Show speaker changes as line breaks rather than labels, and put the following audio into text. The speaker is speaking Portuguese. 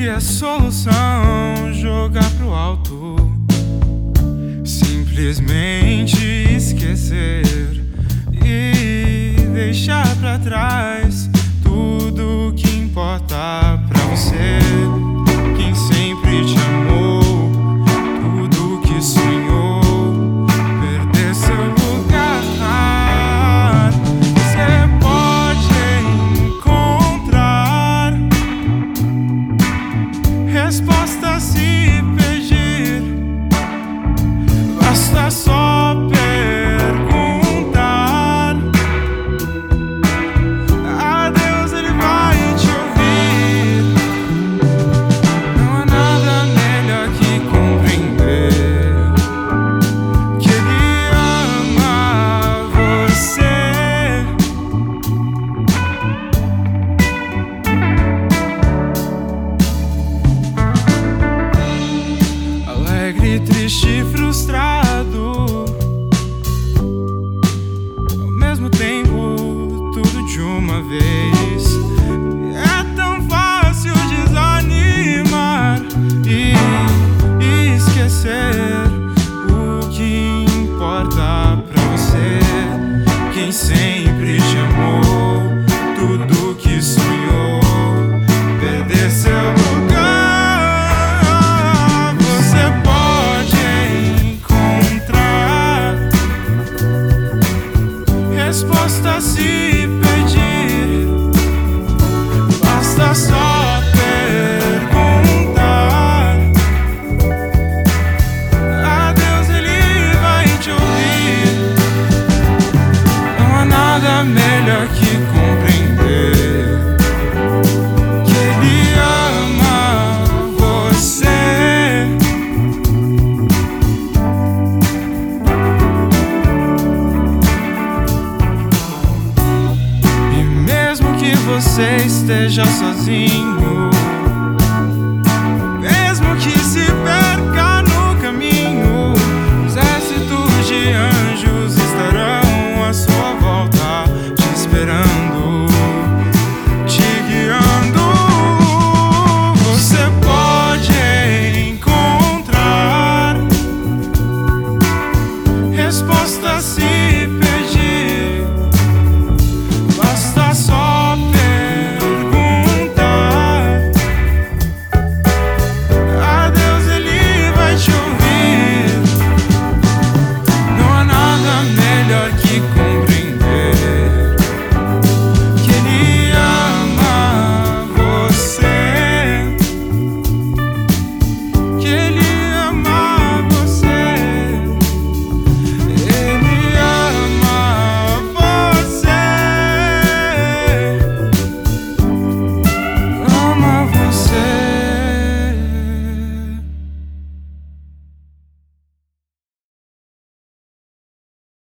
E a solução, jogar pro alto, simplesmente esquecer e deixar pra trás tudo que importa pra você. Quem sempre te amou, tudo que sonhou, perder seu lugar. Você pode encontrar resposta se pedir, basta só perguntar. A Deus, Ele vai te ouvir. Não há nada melhor que compreender que Ele ama você. Alegre, triste, frustrado, ao mesmo tempo, tudo de uma vez. É tão fácil desanimar e esquecer o que importa pra você. Quem sempre te amou, tudo que sonhou, perder seu lugar. Você pode encontrar resposta se pedir, basta só perguntar. A Deus, Ele vai te ouvir. Não há nada melhor que compreender que Ele ama você. E mesmo que você esteja sozinho,